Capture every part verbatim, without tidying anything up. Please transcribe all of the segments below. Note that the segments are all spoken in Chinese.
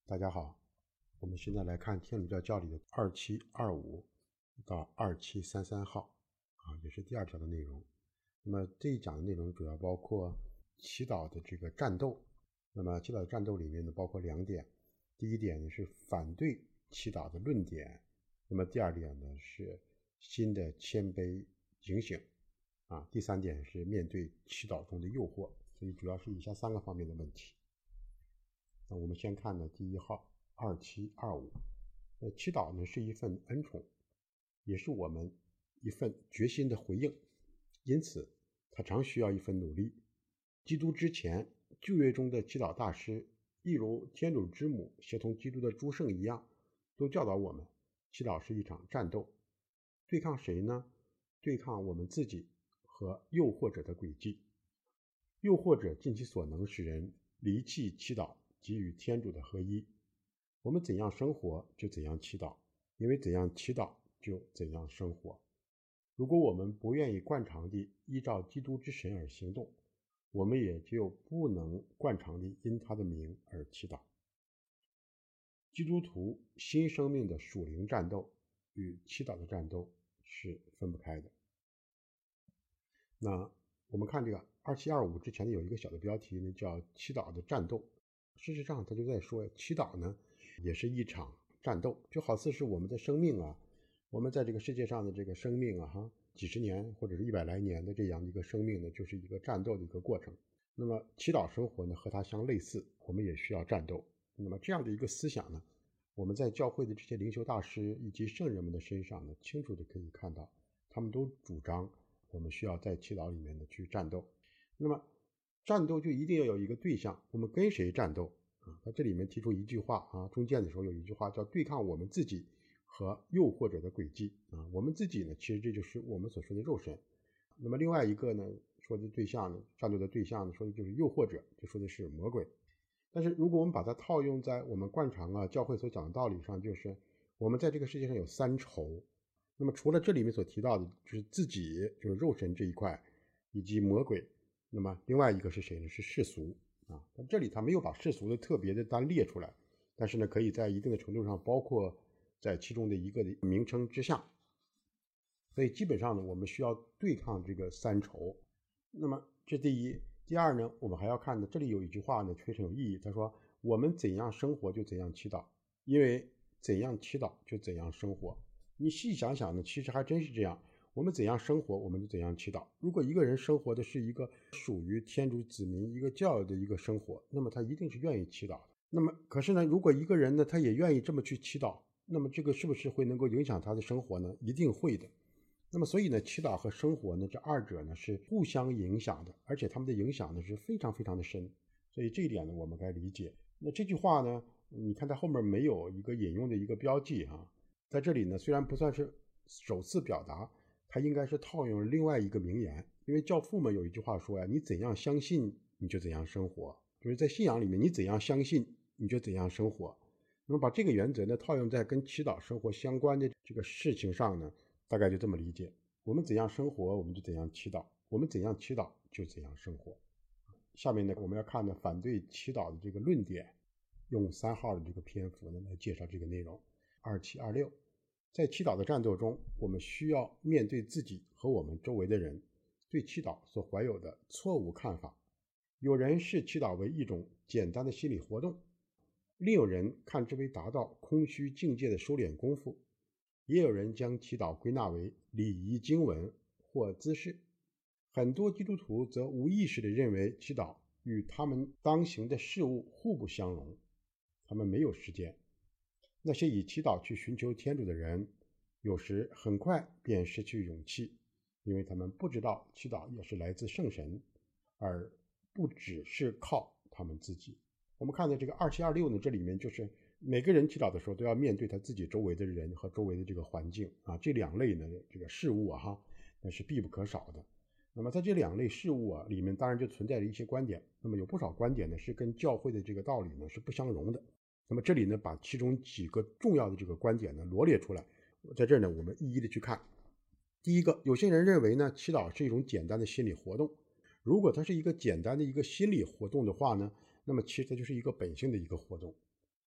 大家好，我们现在来看天主教教理的二七二五到二七三三号啊，也是第二条的内容。那么这一讲的内容主要包括祈祷的这个战斗。那么祈祷的战斗里面呢，包括两点。第一点呢是反对祈祷的论点，那么第二点呢是新的谦卑警醒啊，第三点是面对祈祷中的诱惑。所以主要是以下三个方面的问题。那我们先看呢第一号二七二五，呃，祈祷呢是一份恩宠，也是我们一份决心的回应，因此它常需要一份努力。基督之前旧约中的祈祷大师，一如天主之母协同基督的诸圣一样，都教导我们，祈祷是一场战斗。对抗谁呢？对抗我们自己和诱惑者的诡计。诱惑者尽其所能使人离弃祈祷及与天主的合一。我们怎样生活就怎样祈祷，因为怎样祈祷就怎样生活。如果我们不愿意惯常地依照基督之神而行动，我们也就不能惯常地因他的名而祈祷。基督徒新生命的属灵战斗与祈祷的战斗是分不开的。那我们看这个二七二五之前的有一个小的标题呢，叫祈祷的战斗。事实上他就在说，祈祷呢也是一场战斗，就好似是我们的生命啊，我们在这个世界上的这个生命啊哈，几十年或者是一百来年的这样的一个生命呢，就是一个战斗的一个过程。那么祈祷生活呢和它相类似，我们也需要战斗。那么这样的一个思想呢，我们在教会的这些灵修大师以及圣人们的身上呢，清楚的可以看到，他们都主张我们需要在祈祷里面的去战斗。那么战斗就一定要有一个对象，我们跟谁战斗啊？他这里面提出一句话啊，中间的时候有一句话叫对抗我们自己和诱惑者的诡计啊。我们自己呢，其实这就是我们所说的肉身。那么另外一个呢，说的对象呢，战斗的对象呢，说的就是诱惑者，就说的是魔鬼。但是如果我们把它套用在我们惯常啊教会所讲的道理上，就是我们在这个世界上有三仇。那么除了这里面所提到的就是自己，就是肉身这一块，以及魔鬼，那么另外一个是谁呢？是世俗啊。这里他没有把世俗的特别的单列出来，但是呢，可以在一定的程度上包括在其中的一个的名称之下。所以基本上呢，我们需要对抗这个三仇。那么这第一。第二呢，我们还要看的，这里有一句话呢非常有意义，他说我们怎样生活就怎样祈祷，因为怎样祈祷就怎样生活。你细想想呢，其实还真是这样，我们怎样生活我们就怎样祈祷。如果一个人生活的是一个属于天主子民一个教育的一个生活，那么他一定是愿意祈祷的。那么可是呢，如果一个人呢他也愿意这么去祈祷，那么这个是不是会能够影响他的生活呢？一定会的。那么所以呢，祈祷和生活呢，这二者呢是互相影响的，而且他们的影响呢是非常非常的深。所以这一点呢我们该理解。那这句话呢，你看它后面没有一个引用的一个标记哈，在这里呢虽然不算是首次表达，它应该是套用另外一个名言。因为教父们有一句话说呀，你怎样相信你就怎样生活，就是在信仰里面你怎样相信你就怎样生活。那么把这个原则呢套用在跟祈祷生活相关的这个事情上呢，大概就这么理解，我们怎样生活我们就怎样祈祷，我们怎样祈祷就怎样生活。下面呢我们要看的反对祈祷的这个论点，用三号的这个篇幅呢来介绍这个内容。二七二六，在祈祷的战斗中，我们需要面对自己和我们周围的人对祈祷所怀有的错误看法。有人视祈祷为一种简单的心理活动，另有人看之为达到空虚境界的收敛功夫，也有人将祈祷归纳为礼仪经文或姿势。很多基督徒则无意识地认为祈祷与他们当行的事物互不相容，他们没有时间。那些以祈祷去寻求天主的人，有时很快便失去勇气，因为他们不知道祈祷也是来自圣神，而不只是靠他们自己。我们看的这个二七二六呢，这里面就是每个人祈祷的时候都要面对他自己周围的人和周围的这个环境啊，这两类呢这个事物啊哈，那是必不可少的。那么在这两类事物啊里面，当然就存在着一些观点，那么有不少观点呢是跟教会的这个道理呢是不相容的。那么这里呢把其中几个重要的这个观点呢罗列出来，在这儿呢我们一一的去看。第一个，有些人认为呢祈祷是一种简单的心理活动。如果它是一个简单的一个心理活动的话呢，那么其实它就是一个本性的一个活动。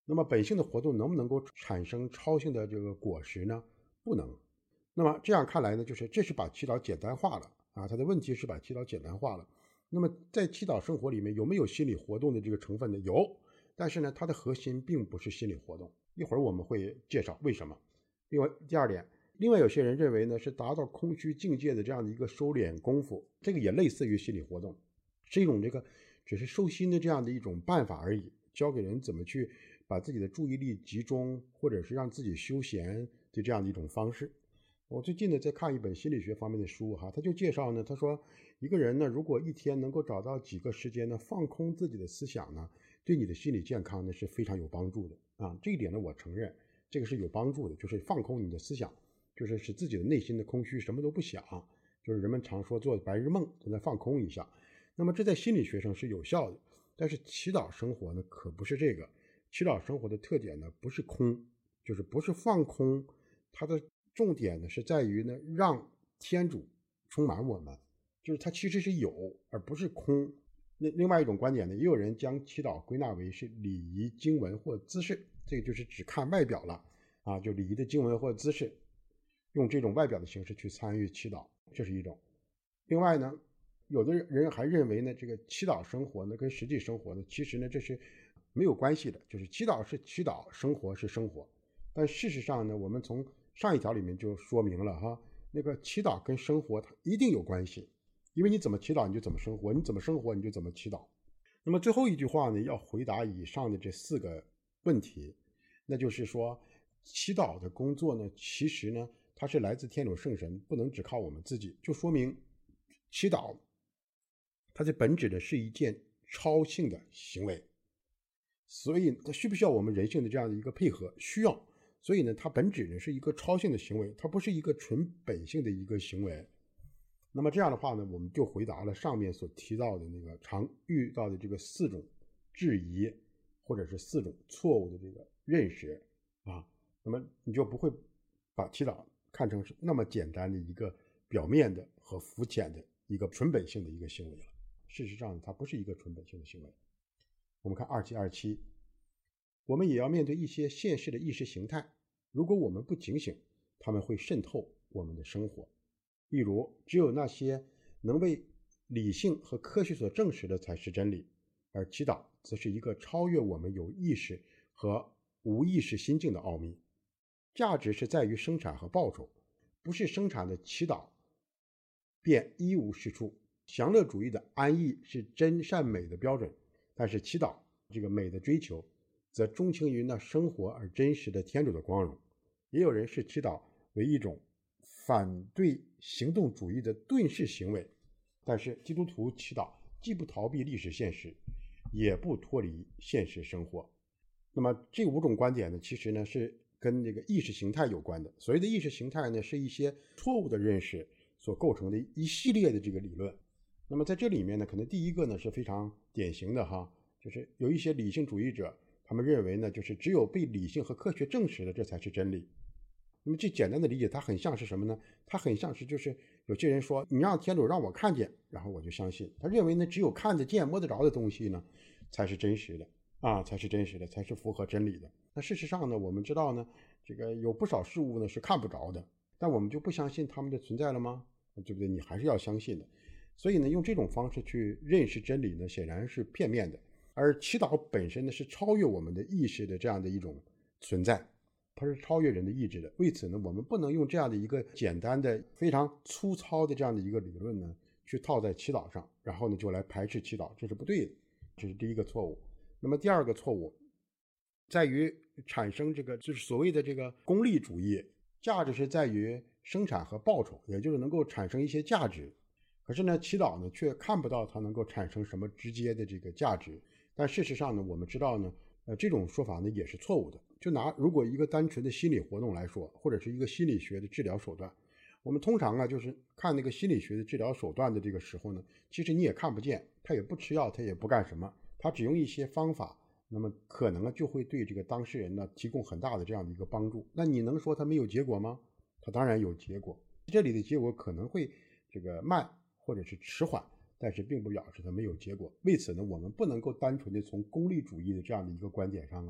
那么本性的活动能不能够产生超性的这个果实呢？不能。那么这样看来呢，就是这是把祈祷简单化了啊，它的问题是把祈祷简单化了。那么在祈祷生活里面有没有心理活动的这个成分呢？有，但是呢，它的核心并不是心理活动。一会儿我们会介绍为什么。另外，第二点，另外有些人认为呢，是达到空虚境界的这样的一个收敛功夫，这个也类似于心理活动，是一种这个只是收心的这样的一种办法而已，教给人怎么去把自己的注意力集中，或者是让自己休闲的这样的一种方式。我最近呢在看一本心理学方面的书哈，他就介绍呢，他说一个人呢如果一天能够找到几个时间呢放空自己的思想呢，对你的心理健康呢是非常有帮助的啊。这一点呢我承认这个是有帮助的，就是放空你的思想，就是使自己的内心的空虚什么都不想，就是人们常说做白日梦，就在放空一下。那么这在心理学上是有效的，但是祈祷生活呢可不是这个。祈祷生活的特点呢不是空，就是不是放空，它的重点呢是在于呢让天主充满我们，就是它其实是有而不是空。那另外一种观点呢，也有人将祈祷归纳为是礼仪经文或姿势，这个就是只看外表了啊，就礼仪的经文或姿势，用这种外表的形式去参与祈祷，这是一种。另外呢，有的人还认为呢，这个祈祷生活呢跟实际生活呢其实呢这是没有关系的，就是祈祷是祈祷，生活是生活。但事实上呢，我们从上一条里面就说明了哈，那个祈祷跟生活它一定有关系，因为你怎么祈祷你就怎么生活，你怎么生活你就怎么祈祷。那么最后一句话呢，要回答以上的这四个问题，那就是说祈祷的工作呢，其实呢它是来自天主圣神，不能只靠我们自己，就说明祈祷它的本质呢是一件超性的行为，所以它需不需要我们人性的这样的一个配合？需要。所以呢，它本质呢是一个超性的行为，它不是一个纯本性的一个行为。那么这样的话呢，我们就回答了上面所提到的那个常遇到的这个四种质疑，或者是四种错误的这个认识啊。那么你就不会把祈祷看成是那么简单的一个表面的和肤浅的一个纯本性的一个行为了。事实上，它不是一个纯本性的行为。我们看二七二七。我们也要面对一些现实的意识形态，如果我们不警醒，他们会渗透我们的生活。例如，只有那些能为理性和科学所证实的才是真理，而祈祷则是一个超越我们有意识和无意识心境的奥秘。价值是在于生产和报酬，不是生产的祈祷便一无是处。享乐主义的安逸是真善美的标准，但是祈祷这个美的追求则钟情于那生活而真实的天主的光荣。也有人视祈祷为一种反对行动主义的遁世行为，但是基督徒祈祷既不逃避历史现实，也不脱离现实生活。那么这五种观点呢，其实呢是跟这个意识形态有关的。所谓的意识形态呢，是一些错误的认识所构成的一系列的这个理论。那么在这里面呢，可能第一个呢是非常典型的哈，就是有一些理性主义者，他们认为呢，就是只有被理性和科学证实的，这才是真理。那么这简单的理解，它很像是什么呢？它很像是就是有些人说，你让天主让我看见，然后我就相信。他认为呢，只有看得见、摸得着的东西呢，才是真实的啊，才是真实的，才是符合真理的。那事实上呢，我们知道呢，这个有不少事物呢是看不着的，但我们就不相信它们的存在了吗？对不对？你还是要相信的。所以呢，用这种方式去认识真理呢，显然是片面的。而祈祷本身呢，是超越我们的意识的这样的一种存在，它是超越人的意志的。为此呢，我们不能用这样的一个简单的、非常粗糙的这样的一个理论呢，去套在祈祷上，然后呢就来排斥祈祷，这是不对的。这是第一个错误。那么第二个错误在于产生这个就是所谓的这个功利主义，价值是在于生产和报酬，也就是能够产生一些价值。可是呢，祈祷呢却看不到它能够产生什么直接的这个价值。但事实上呢，我们知道呢，呃，这种说法呢也是错误的。就拿如果一个单纯的心理活动来说，或者是一个心理学的治疗手段，我们通常啊就是看那个心理学的治疗手段的这个时候呢，其实你也看不见，他也不吃药，他也不干什么，他只用一些方法，那么可能就会对这个当事人呢提供很大的这样的一个帮助。那你能说他没有结果吗？他当然有结果，这里的结果可能会这个慢或者是迟缓，但是并不表示它没有结果。为此呢，我们不能够单纯的从功利主义的这样的一个观点上啊，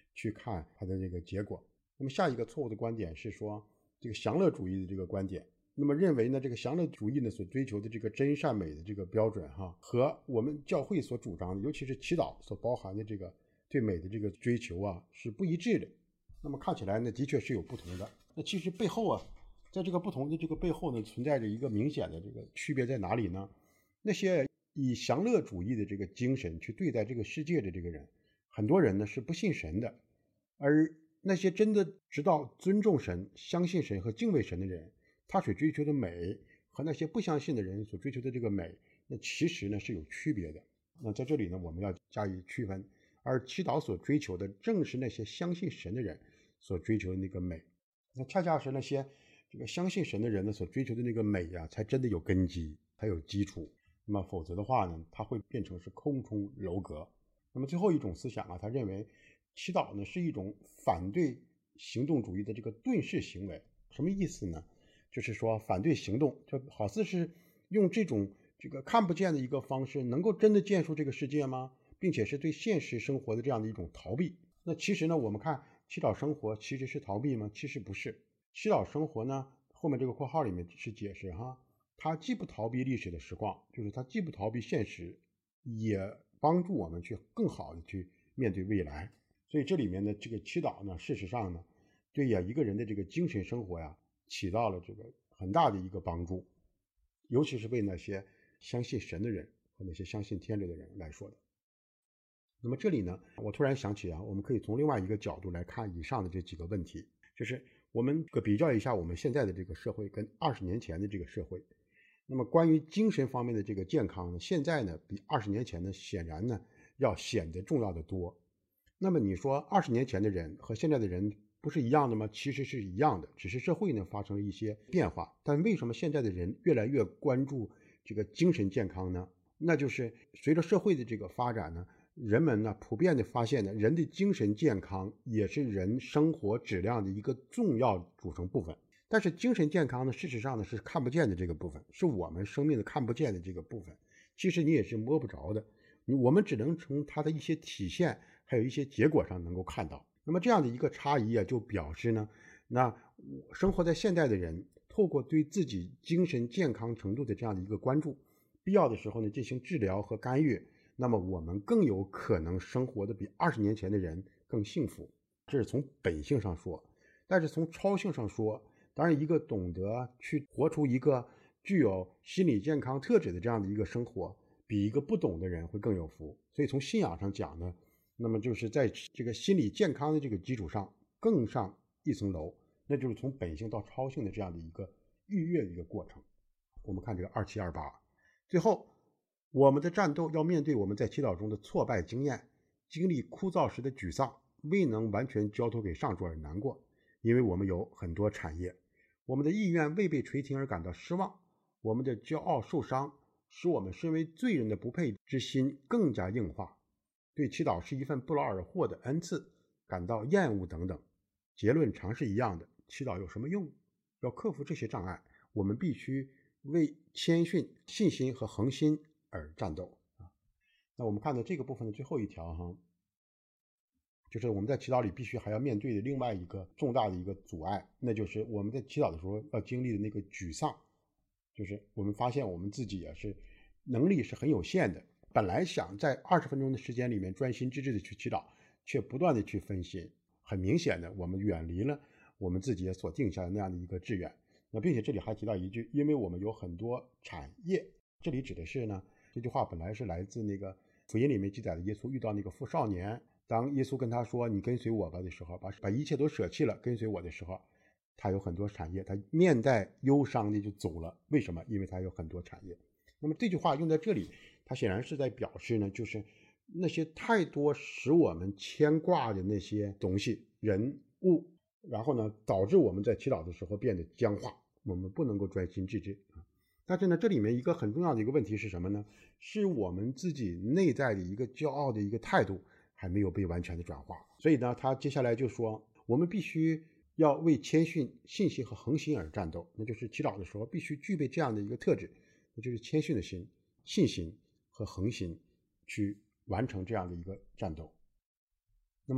去看它的这个结果。那么下一个错误的观点是说这个享乐主义的这个观点，那么认为呢这个享乐主义呢所追求的这个真善美的这个标准哈，和我们教会所主张的，尤其是祈祷所包含的这个对美的这个追求啊是不一致的。那么看起来呢的确是有不同的，那其实背后啊在这个不同的这个背后呢存在着一个明显的这个区别在哪里呢？那些以享乐主义的这个精神去对待这个世界的这个人，很多人呢是不信神的，而那些真的知道尊重神、相信神和敬畏神的人，他所追求的美和那些不相信的人所追求的这个美，那其实呢是有区别的。那在这里呢我们要加以区分，而祈祷所追求的正是那些相信神的人所追求的那个美，那恰恰是那些这个相信神的人呢所追求的那个美啊，才真的有根基，才有基础。那么否则的话呢，它会变成是空中楼阁。那么最后一种思想啊，他认为祈祷呢是一种反对行动主义的这个遁世行为。什么意思呢？就是说反对行动，就好似是用这种这个看不见的一个方式，能够真的建树这个世界吗？并且是对现实生活的这样的一种逃避。那其实呢，我们看祈祷生活其实是逃避吗？其实不是。祈祷生活呢，后面这个括号里面是解释哈，它既不逃避历史的时光，就是它既不逃避现实，也帮助我们去更好的去面对未来。所以这里面的这个祈祷呢，事实上呢，对呀一个人的这个精神生活呀，起到了这个很大的一个帮助，尤其是为那些相信神的人和那些相信天主的人来说的。那么这里呢，我突然想起啊，我们可以从另外一个角度来看以上的这几个问题，就是我们比较一下我们现在的这个社会跟二十年前的这个社会。那么关于精神方面的这个健康呢，现在呢比二十年前呢显然呢要显得重要的多。那么你说二十年前的人和现在的人不是一样的吗？其实是一样的，只是社会呢发生了一些变化。但为什么现在的人越来越关注这个精神健康呢？那就是随着社会的这个发展呢，人们呢普遍的发现呢，人的精神健康也是人生活质量的一个重要组成部分。但是精神健康呢，事实上呢是看不见的这个部分，是我们生命的看不见的这个部分，其实你也是摸不着的，我们只能从它的一些体现还有一些结果上能够看到。那么这样的一个差异啊，就表示呢，那生活在现代的人透过对自己精神健康程度的这样的一个关注，必要的时候呢进行治疗和干预，那么我们更有可能生活的比二十年前的人更幸福。这是从本性上说。但是从超性上说，当然一个懂得去活出一个具有心理健康特质的这样的一个生活，比一个不懂的人会更有福。所以从信仰上讲呢，那么就是在这个心理健康的这个基础上更上一层楼，那就是从本性到超性的这样的一个逾越的一个过程。我们看这个二七二八，最后我们的战斗要面对我们在祈祷中的挫败经验，经历枯燥时的沮丧，未能完全交托给上主而难过，因为我们有很多产业，我们的意愿未被垂听而感到失望，我们的骄傲受伤，使我们身为罪人的不配之心更加硬化，对祈祷是一份不劳而获的恩赐感到厌恶等等。结论常是一样的，祈祷有什么用？要克服这些障碍，我们必须为谦逊、信心和恒心而战斗啊。那我们看到这个部分的最后一条哈，就是我们在祈祷里必须还要面对的另外一个重大的一个阻碍，那就是我们在祈祷的时候要经历的那个沮丧，就是我们发现我们自己也是能力是很有限的，本来想在二十分钟的时间里面专心致志的去祈祷，却不断的去分心，很明显的我们远离了我们自己所定下的那样的一个志愿。那并且这里还提到一句，因为我们有很多产业，这里指的是呢，这句话本来是来自那个福音里面记载的耶稣遇到那个富少年，当耶稣跟他说你跟随我吧的时候，把把一切都舍弃了跟随我的时候，他有很多产业，他面带忧伤的就走了。为什么？因为他有很多产业。那么这句话用在这里，他显然是在表示呢，就是那些太多使我们牵挂的那些东西人物，然后呢导致我们在祈祷的时候变得僵化，我们不能够专心致志啊。但是呢这里面一个很重要的一个问题是什么呢？是我们自己内在的一个骄傲的一个态度还没有被完全的转化。所以呢他接下来就说，我们必须要为谦逊、信心和恒心而战斗，那就是祈祷的时候必须具备这样的一个特质，那就是谦逊的心、信心和恒心去完成这样的一个战斗。那么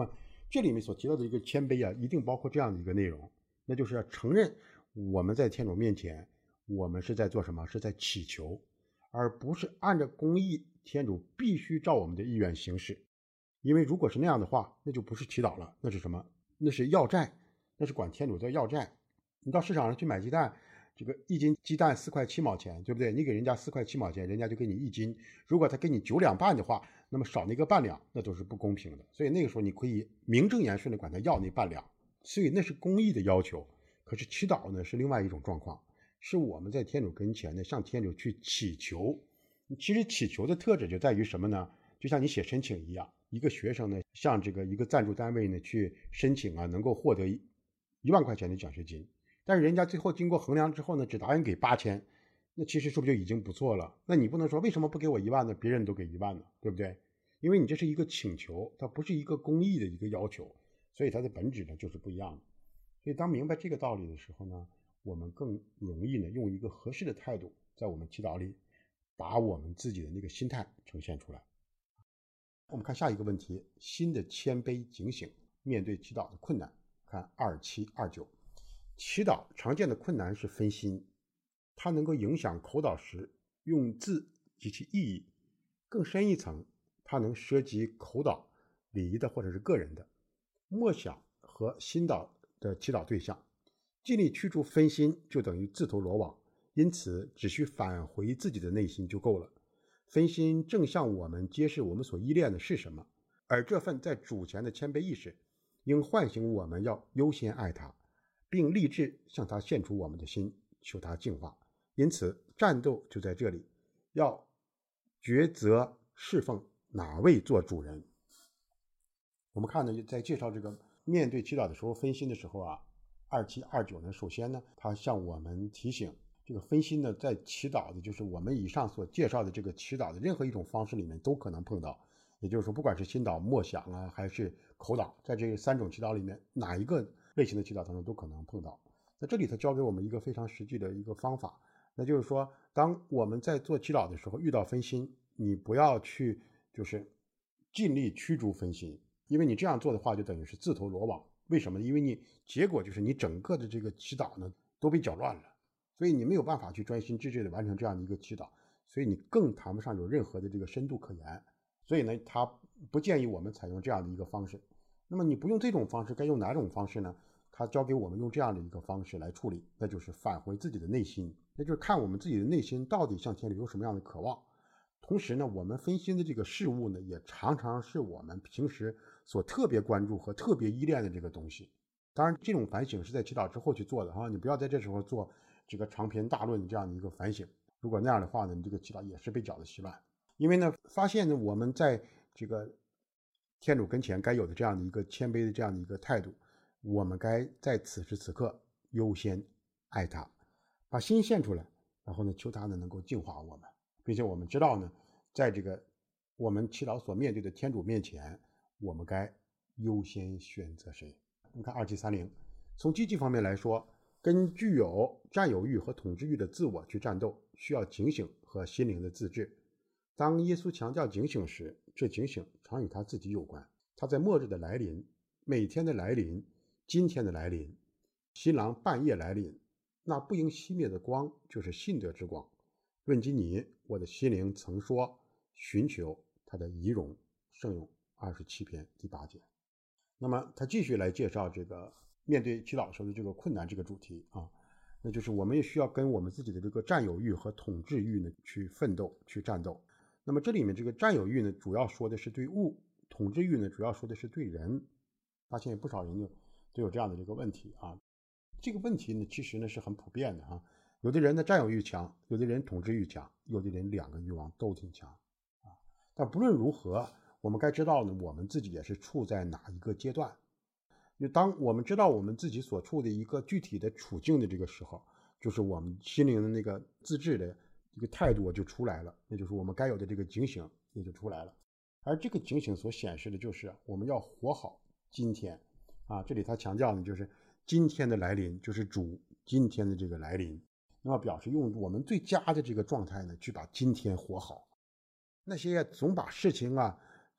这里面所提到的一个谦卑啊，一定包括这样的一个内容，那就是要承认我们在天主面前，我们是在做什么？是在祈求，而不是按照公义，天主必须照我们的意愿行事。因为如果是那样的话，那就不是祈祷了，那是什么？那是要债，那是管天主在要债。你到市场上去买鸡蛋，这个一斤鸡蛋四块七毛钱，对不对？你给人家四块七毛钱，人家就给你一斤。如果他给你九两半的话，那么少那个半两，那都是不公平的。所以那个时候你可以名正言顺的管他要那半两，所以那是公义的要求。可是祈祷呢是另外一种状况，是我们在天主跟前呢向天主去祈求。其实祈求的特质就在于什么呢？就像你写申请一样，一个学生呢向这个一个赞助单位呢去申请啊，能够获得一万块钱的奖学金。但是人家最后经过衡量之后呢，只答应给八千，那其实是不是就已经不错了？那你不能说为什么不给我一万呢？别人都给一万呢，对不对？因为你这是一个请求，它不是一个公益的一个要求，所以它的本质呢就是不一样的。所以当明白这个道理的时候呢，我们更容易呢用一个合适的态度，在我们祈祷里把我们自己的那个心态呈现出来。我们看下一个问题，新的谦卑警醒面对祈祷的困难，看二七二九。祈祷常见的困难是分心，它能够影响口祷时用字及其意义。更深一层，它能涉及口祷、礼仪的或者是个人的默想和心祷的祈祷对象。尽力驱逐分心就等于自投罗网，因此只需返回自己的内心就够了。分心正向我们揭示我们所依恋的是什么，而这份在主前的谦卑意识应唤醒我们要优先爱他，并立志向他献出我们的心，求他净化。因此战斗就在这里，要抉择侍奉哪位做主人。我们看呢，在介绍这个面对祈祷的时候分心的时候啊，二七二九呢，首先呢，他向我们提醒，这个分心呢，在祈祷的就是我们以上所介绍的这个祈祷的任何一种方式里面都可能碰到。也就是说，不管是心祷、默想啊，还是口祷，在这三种祈祷里面，哪一个类型的祈祷当中都可能碰到。那这里他教给我们一个非常实际的一个方法，那就是说，当我们在做祈祷的时候遇到分心，你不要去就是尽力驱逐分心，因为你这样做的话就等于是自投罗网。为什么？因为你结果就是你整个的这个祈祷呢都被搅乱了，所以你没有办法去专心致志的完成这样的一个祈祷，所以你更谈不上有任何的这个深度可言。所以呢，他不建议我们采用这样的一个方式。那么你不用这种方式，该用哪种方式呢？他教给我们用这样的一个方式来处理，那就是返回自己的内心，那就是看我们自己的内心到底向天主有什么样的渴望。同时呢，我们分心的这个事物呢，也常常是我们平时所特别关注和特别依恋的这个东西。当然，这种反省是在祈祷之后去做的哈，你不要在这时候做这个长篇大论这样的一个反省。如果那样的话呢，你这个祈祷也是被搅得稀乱。因为呢，发现呢，我们在这个天主跟前该有的这样的一个谦卑的这样的一个态度，我们该在此时此刻优先爱他，把心献出来，然后呢，求他呢能够净化我们，并且我们知道呢，在这个我们祈祷所面对的天主面前，我们该优先选择谁？我们看二七三零，从积极方面来说，跟具有占有欲和统治欲的自我去战斗，需要警醒和心灵的自制。当耶稣强调警醒时，这警醒常与他自己有关。他在末日的来临、每天的来临、今天的来临、新郎半夜来临，那不应熄灭的光就是信德之光。问及你，我的心灵曾说，寻求他的仪容。圣咏二十七篇第八节。那么他继续来介绍这个面对祈祷时候的这个困难这个主题啊，那就是我们也需要跟我们自己的这个占有欲和统治欲呢去奋斗、去战斗。那么这里面这个占有欲呢，主要说的是对物；统治欲呢，主要说的是对人。发现不少人就都有这样的这个问题啊。这个问题呢，其实呢是很普遍的哈。有的人呢占有欲强，有的人统治欲强，有的人两个欲望都挺强啊。但不论如何，我们该知道呢，我们自己也是处在哪一个阶段。就当我们知道我们自己所处的一个具体的处境的这个时候，就是我们心灵的那个自制的这个态度就出来了，那就是我们该有的这个警醒也就出来了。而这个警醒所显示的就是我们要活好今天啊。这里他强调呢，就是今天的来临就是主今天的这个来临，那么表示用我们最佳的这个状态呢，去把今天活好。那些总把事情啊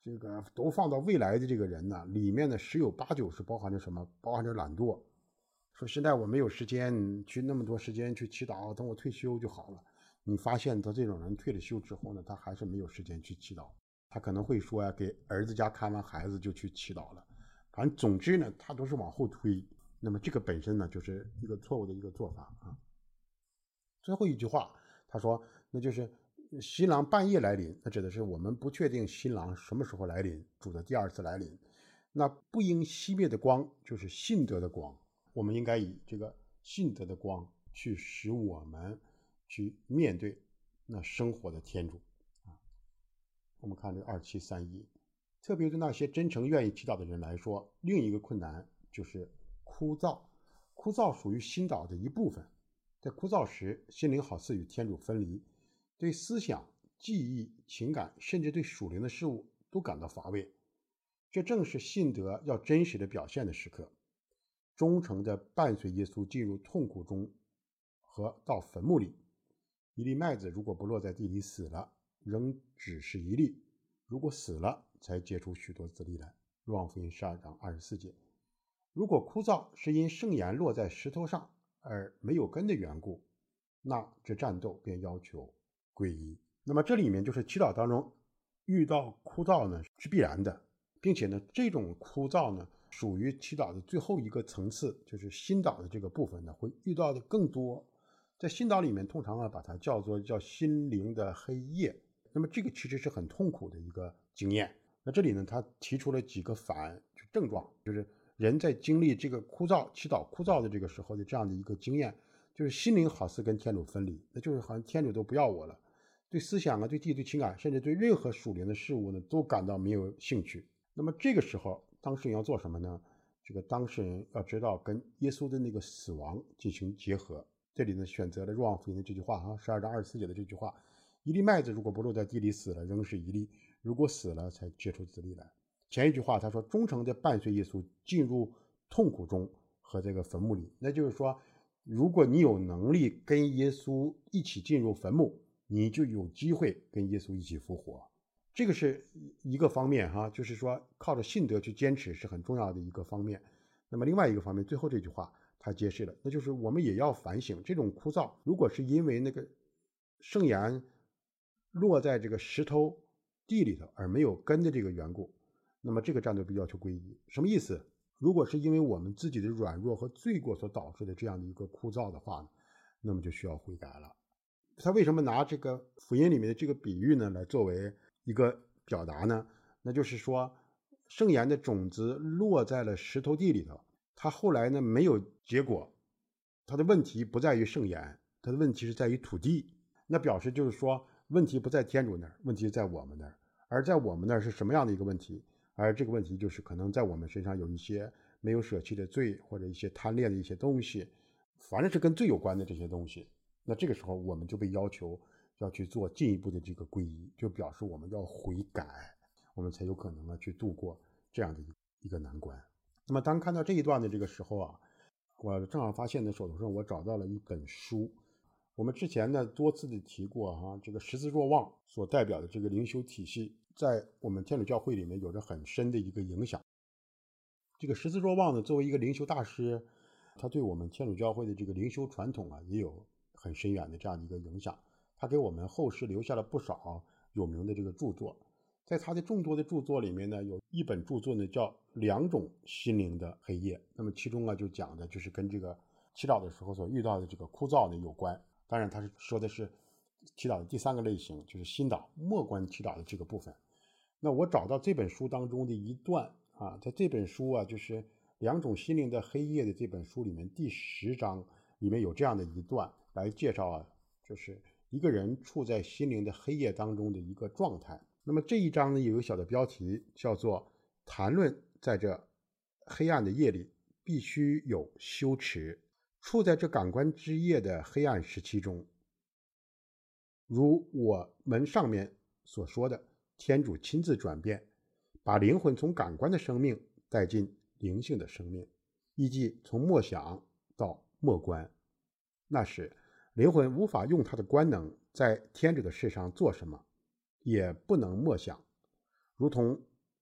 这个都放到未来的这个人呢，里面呢十有八九是包含着什么？包含着懒惰。说现在我没有时间去那么多时间去祈祷，等我退休就好了。你发现他这种人退了休之后呢，他还是没有时间去祈祷。他可能会说呀，给儿子家看完孩子就去祈祷了。反正总之呢，他都是往后推。那么这个本身呢，就是一个错误的一个做法啊。最后一句话，他说，那就是新郎半夜来临，那指的是我们不确定新郎什么时候来临，主的第二次来临。那不应熄灭的光，就是信德的光。我们应该以这个信德的光去使我们去面对那生活的天主啊。我们看这二七三一，特别对那些真诚愿意祈祷的人来说，另一个困难就是枯燥。枯燥属于心祷的一部分，在枯燥时，心灵好似与天主分离，对思想、记忆、情感，甚至对属灵的事物都感到乏味。这正是信德要真实的表现的时刻。忠诚地伴随耶稣进入痛苦中和到坟墓里。一粒麦子如果不落在地里死了，仍只是一粒；如果死了，才结出许多子粒来。若望福音十二章二十四节。如果枯燥是因圣言落在石头上而没有根的缘故，那这战斗便要求皈依。那么这里面就是祈祷当中遇到枯燥呢是必然的，并且呢这种枯燥呢属于祈祷的最后一个层次，就是心祷的这个部分呢会遇到的更多。在心祷里面通常啊把它叫做叫心灵的黑夜。那么这个其实是很痛苦的一个经验。那这里呢他提出了几个反症状，就是人在经历这个枯燥祈祷枯燥的这个时候的这样的一个经验，就是心灵好似跟天主分离，那就是好像天主都不要我了，对思想啊对记忆对情感，甚至对任何属灵的事物呢都感到没有兴趣。那么这个时候当事人要做什么呢？这个当事人要知道跟耶稣的那个死亡进行结合。这里呢选择了若望福音的这句话啊，十二章二十四节的这句话，一粒麦子如果不落在地里死了，仍是一粒；如果死了，才结出子粒来。前一句话他说忠诚地伴随耶稣进入痛苦中和这个坟墓里，那就是说如果你有能力跟耶稣一起进入坟墓，你就有机会跟耶稣一起复活。这个是一个方面哈，就是说靠着信德去坚持是很重要的一个方面。那么另外一个方面，最后这句话他揭示了，那就是我们也要反省这种枯燥，如果是因为那个圣言落在这个石头地里头而没有根的这个缘故，那么这个战斗必要求皈依。什么意思？如果是因为我们自己的软弱和罪过所导致的这样的一个枯燥的话呢，那么就需要悔改了。他为什么拿这个福音里面的这个比喻呢来作为一个表达呢？那就是说圣言的种子落在了石头地里头，它后来呢没有结果，它的问题不在于圣言，它的问题是在于土地。那表示就是说问题不在天主那儿，问题在我们那儿。而在我们那儿是什么样的一个问题？而这个问题就是可能在我们身上有一些没有舍弃的罪，或者一些贪恋的一些东西，反正是跟罪有关的这些东西。那这个时候我们就被要求要去做进一步的这个皈依，就表示我们要悔改，我们才有可能啊去度过这样的一个难关。那么当看到这一段的这个时候啊，我正好发现呢手头上我找到了一本书。我们之前呢多次的提过哈、啊，这个十字若望所代表的这个灵修体系在我们天主教会里面有着很深的一个影响。这个十字若望呢作为一个灵修大师，他对我们天主教会的这个灵修传统啊也有很深远的这样的一个影响。他给我们后世留下了不少有名的这个著作。在他的众多的著作里面呢，有一本著作呢叫两种心灵的黑夜。那么其中啊就讲的就是跟这个祈祷的时候所遇到的这个枯燥呢有关。当然他是说的是祈祷的第三个类型，就是心祷默观祈祷的这个部分。那我找到这本书当中的一段啊，在这本书啊就是两种心灵的黑夜的这本书里面第十章里面有这样的一段来介绍啊，就是一个人处在心灵的黑夜当中的一个状态。那么这一章呢有一个小的标题叫做谈论在这黑暗的夜里必须有修持。处在这感官之夜的黑暗时期中，如我们上面所说的，天主亲自转变，把灵魂从感官的生命带进灵性的生命，亦即从默想到默观。那时灵魂无法用它的官能在天主的事上做什么，也不能默想，如同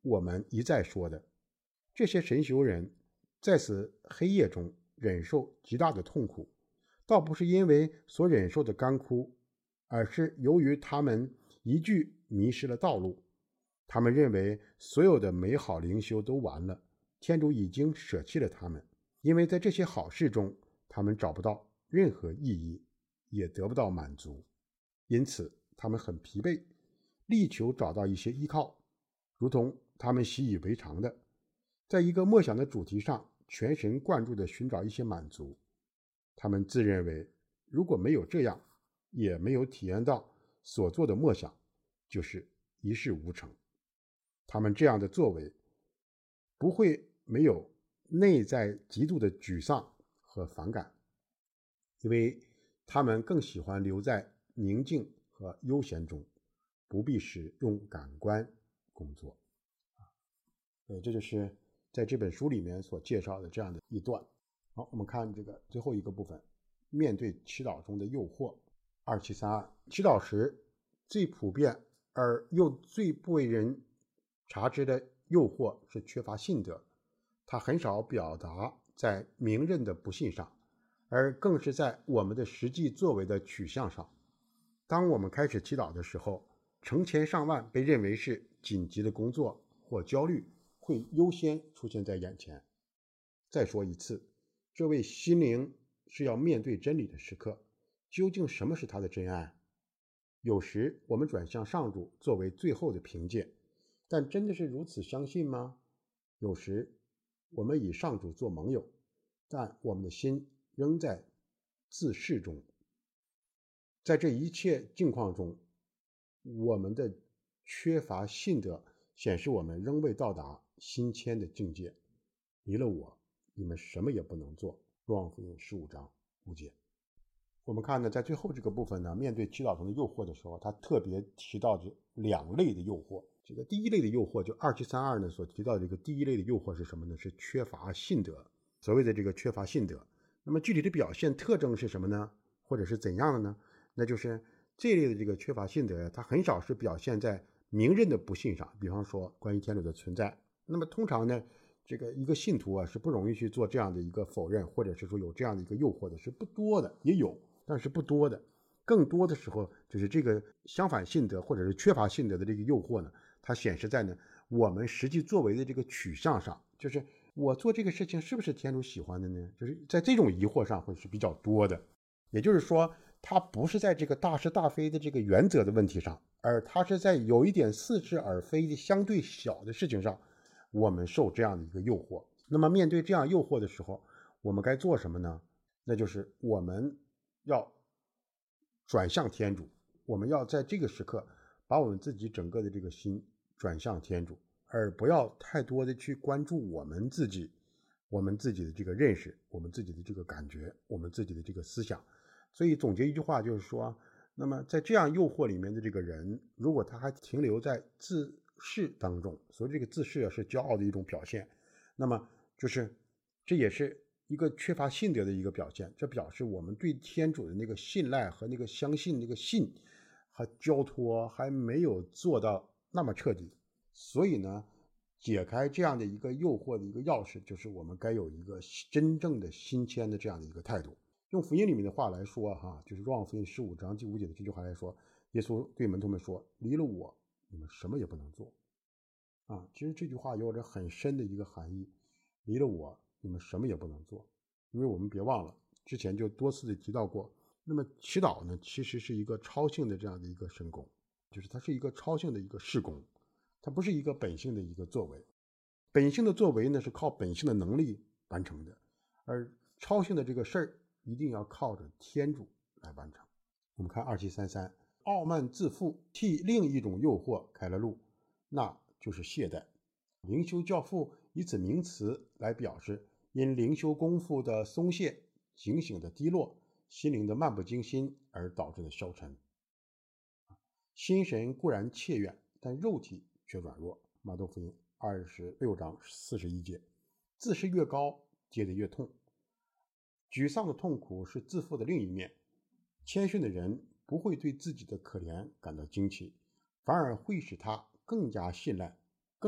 我们一再说的，这些神修人在此黑夜中忍受极大的痛苦，倒不是因为所忍受的干枯，而是由于他们一句迷失了道路。他们认为所有的美好灵修都完了，天主已经舍弃了他们，因为在这些好事中他们找不到任何意义，也得不到满足，因此他们很疲惫，力求找到一些依靠，如同他们习以为常的在一个默想的主题上全神贯注地寻找一些满足。他们自认为如果没有这样，也没有体验到所做的默想，就是一事无成。他们这样的作为不会没有内在极度的沮丧和反感，因为他们更喜欢留在宁静和悠闲中，不必使用感官工作。呃，这就是在这本书里面所介绍的这样的一段。好，我们看这个最后一个部分，面对祈祷中的诱惑。二七三二，祈祷时最普遍而又最不为人察知的诱惑是缺乏信德，它很少表达在明认的不信上，而更是在我们的实际作为的取向上。当我们开始祈祷的时候，成千上万被认为是紧急的工作或焦虑会优先出现在眼前。再说一次，这位心灵是要面对真理的时刻，究竟什么是他的真爱？有时我们转向上主作为最后的凭借，但真的是如此相信吗？有时我们以上主做盟友，但我们的心仍在自恃中。在这一切境况中，我们的缺乏信德显示我们仍未到达心谦的境界。离了我，你们什么也不能做。若望福音十五章五节。我们看呢，在最后这个部分呢，面对祈祷中的诱惑的时候，他特别提到这两类的诱惑。这个第一类的诱惑，就二七三二呢所提到的这个第一类的诱惑是什么呢？是缺乏信德。所谓的这个缺乏信德，那么具体的表现特征是什么呢？或者是怎样的呢？那就是这一类的这个缺乏信德，它很少是表现在明认的不信上，比方说关于天主的存在。那么通常呢，这个一个信徒啊是不容易去做这样的一个否认，或者是说有这样的一个诱惑的，是不多的，也有，但是不多的。更多的时候就是这个相反信德或者是缺乏信德的这个诱惑呢，它显示在呢我们实际作为的这个取向上，就是我做这个事情是不是天主喜欢的呢？就是在这种疑惑上会是比较多的。也就是说，它不是在这个大是大非的这个原则的问题上，而它是在有一点似是而非的相对小的事情上，我们受这样的一个诱惑。那么面对这样诱惑的时候，我们该做什么呢？那就是我们要转向天主，我们要在这个时刻把我们自己整个的这个心转向天主，而不要太多的去关注我们自己我们自己的这个认识，我们自己的这个感觉，我们自己的这个思想。所以总结一句话就是说，那么在这样诱惑里面的这个人，如果他还停留在自恃当中，所以这个自恃啊是骄傲的一种表现，那么就是这也是一个缺乏信德的一个表现。这表示我们对天主的那个信赖和那个相信那个信和交托还没有做到那么彻底。所以呢，解开这样的一个诱惑的一个钥匙，就是我们该有一个真正的心谦的这样的一个态度。用福音里面的话来说哈，就是若望福音十五章第五节的这句话来说，耶稣对门徒们说，离了我你们什么也不能做啊。其实这句话有着很深的一个含义，离了我你们什么也不能做。因为我们别忘了之前就多次的提到过，那么祈祷呢其实是一个超性的这样的一个神功，就是它是一个超性的一个事功，它不是一个本性的一个作为。本性的作为呢是靠本性的能力完成的，而超性的这个事儿一定要靠着天主来完成。我们看二七三三，傲慢自负替另一种诱惑开了路，那就是懈怠。灵修教父以此名词来表示因灵修功夫的松懈、警醒的低落、心灵的漫不经心而导致的消沉。心神固然切远，但肉体却软弱。马窦福音二十六章四十一节，自视越高，接得越痛。沮丧的痛苦是自负的另一面。谦逊的人不会对自己的可怜感到惊奇，反而会使他更加信赖，更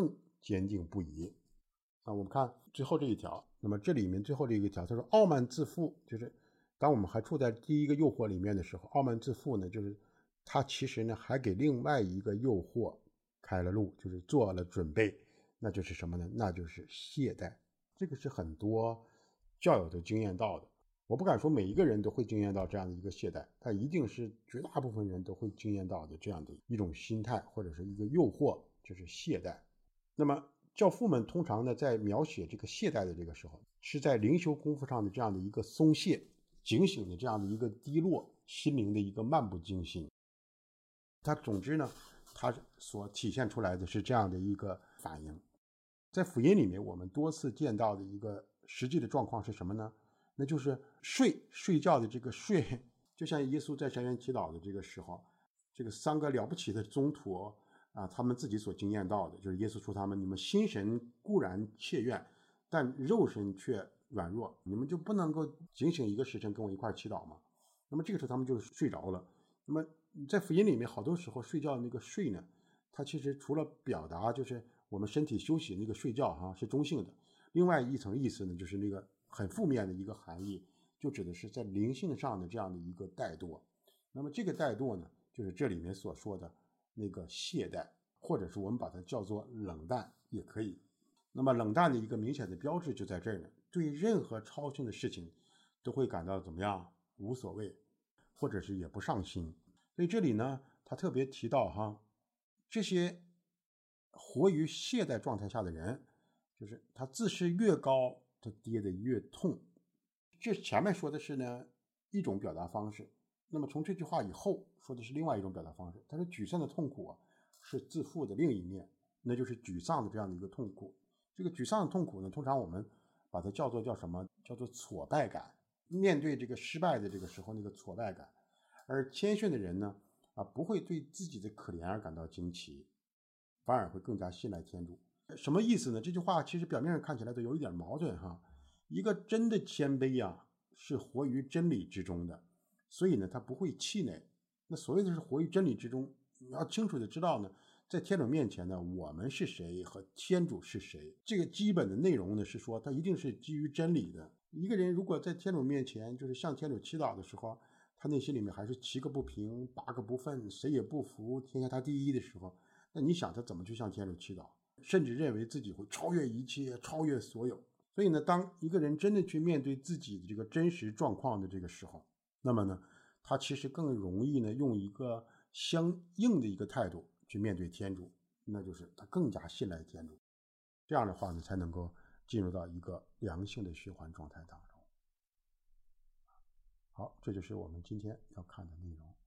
坚定不移。那我们看最后这一条，那么这里面最后这一条，他说傲慢自负，就是当我们还处在第一个诱惑里面的时候，傲慢自负呢，就是他其实呢还给另外一个诱惑开了路，就是做了准备，那就是什么呢？那就是懈怠。这个是很多教友都经验到的，我不敢说每一个人都会经验到这样的一个懈怠，但一定是绝大部分人都会经验到的这样的一种心态或者是一个诱惑，就是懈怠。那么教父们通常呢在描写这个懈怠的这个时候，是在灵修功夫上的这样的一个松懈，警醒的这样的一个低落，心灵的一个漫不经心。它总之呢，它所体现出来的是这样的一个反应。在福音里面我们多次见到的一个实际的状况是什么呢？那就是睡睡觉的这个睡，就像耶稣在山园祈祷的这个时候，这个三个了不起的宗徒啊，他们自己所经验到的，就是耶稣说他们，你们心神固然切愿，但肉身却软弱，你们就不能够警醒一个时辰跟我一块祈祷吗？那么这个时候他们就睡着了。那么在福音里面好多时候睡觉那个睡呢，它其实除了表达就是我们身体休息那个睡觉哈、啊、是中性的，另外一层意思呢，就是那个很负面的一个含义，就指的是在灵性上的这样的一个怠惰。那么这个怠惰呢，就是这里面所说的那个懈怠，或者是我们把它叫做冷淡也可以。那么冷淡的一个明显的标志就在这儿呢，对任何超性的事情都会感到怎么样，无所谓，或者是也不上心。所以这里呢，他特别提到哈，这些活于懈怠状态下的人，就是他自视越高，他跌得越痛。这前面说的是呢一种表达方式，那么从这句话以后说的是另外一种表达方式。他说沮丧的痛苦啊，是自负的另一面，那就是沮丧的这样的一个痛苦。这个沮丧的痛苦呢，通常我们把它叫做叫什么？叫做挫败感。面对这个失败的这个时候，那个挫败感。而谦逊的人呢，啊，不会对自己的可怜而感到惊奇，反而会更加信赖天主。什么意思呢？这句话其实表面上看起来都有一点矛盾哈。一个真的谦卑啊，是活于真理之中的，所以呢，他不会气馁。那所谓的是活于真理之中，你要清楚的知道呢，在天主面前呢，我们是谁和天主是谁，这个基本的内容呢是说，它一定是基于真理的。一个人如果在天主面前就是向天主祈祷的时候，他内心里面还是七个不平八个不忿，谁也不服，天下他第一的时候，那你想他怎么去向天主祈祷？甚至认为自己会超越一切，超越所有。所以呢，当一个人真的去面对自己的这个真实状况的这个时候，那么呢，他其实更容易呢用一个相应的一个态度去面对天主，那就是他更加信赖天主。这样的话呢，才能够进入到一个良性的循环状态当中。好，这就是我们今天要看的内容。